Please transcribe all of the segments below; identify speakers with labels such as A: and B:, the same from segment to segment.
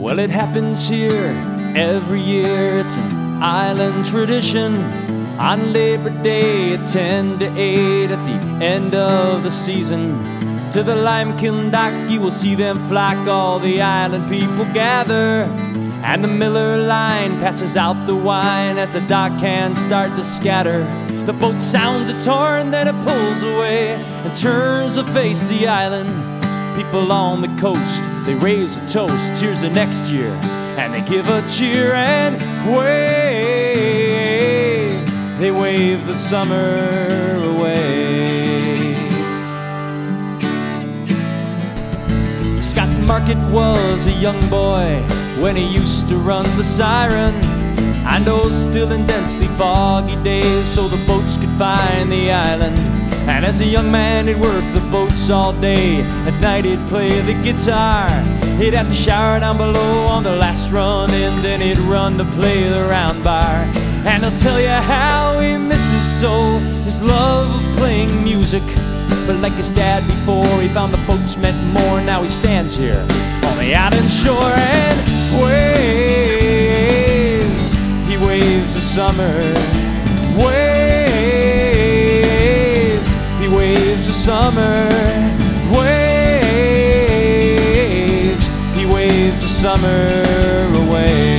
A: Well, it happens here every year. It's an island tradition. On Labor Day at 10 to 8 at the end of the season, to the Limekiln dock you will see them flock. All the island people gather, and the Miller line passes out the wine as the dock hands start to scatter. The boat sounds a torn, then it pulls away and turns to face the island. People on the coast, they raise a toast, here's the next year, and they give a cheer and wave. They wave the summer away. Scott Market was a young boy when he used to run the siren, and those still and densely foggy days so the boats could find the island. And as a young man he'd work the boats all day, at night he'd play the guitar. He'd have to shower down below on the last run in, then he'd run to play the round bar. And he'll tell you how he misses so his love of playing music. But like his dad before, he found the boats meant more. Now he stands here on the island shore and waves. He waves the summer, waves. He waves the summer, waves. He waves the summer away.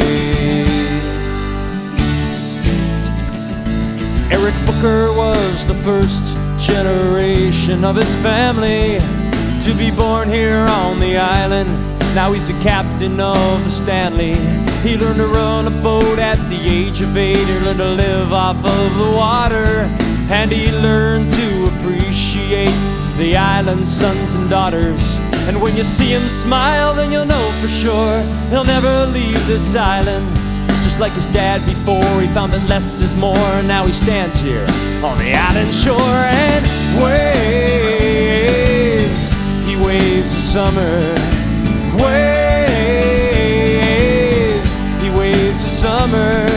A: Eric Booker was the first generation of his family to be born here on the island. Now he's the captain of the Stanley. He learned to run a boat at the age of 8. He learned to live off of the water, and he learned to appreciate the island's sons and daughters. And when you see him smile, then you'll know for sure he'll never leave this island. Just like his dad before, he found that less is more. Now he stands here on the island shore and waves. He waves the summer, waves. He waves the summer,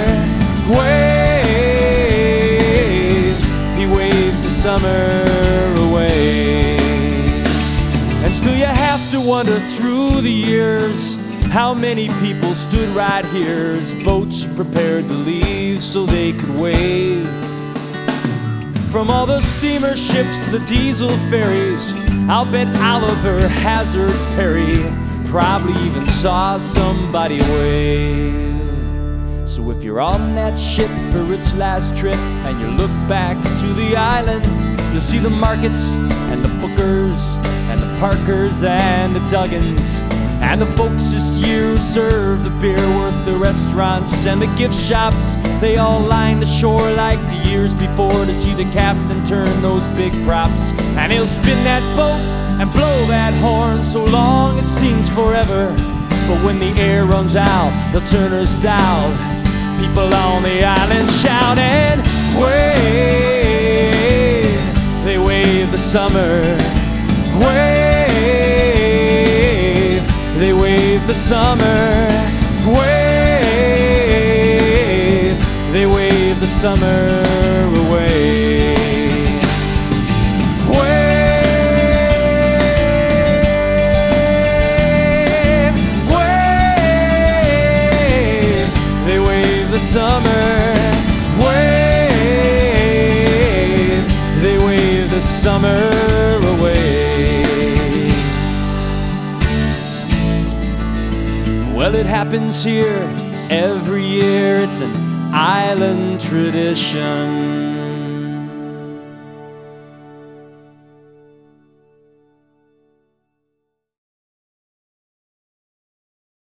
A: waves. He waves the summer away. And still you have to wonder through the years how many people stood right here as boats prepared to leave so they could wave. From all the steamer ships to the diesel ferries, I'll bet Oliver Hazard Perry probably even saw somebody wave. So if you're on that ship for its last trip and you look back to the island, you'll see the Markets and the Bookers and the Parkers and the Duggins, and the folks this year who serve the beer worth the restaurants and the gift shops. They all line the shore like the years before to see the captain turn those big props. And he'll spin that boat and blow that horn so long it seems forever. But when the air runs out, he'll turn her south. People on the island shout and wave. They wave the summer, wave. They wave the summer, wave. They wave the summer away. Wave, wave. They wave the summer, wave. They wave the summer away. Well, it happens here every year. It's an island tradition.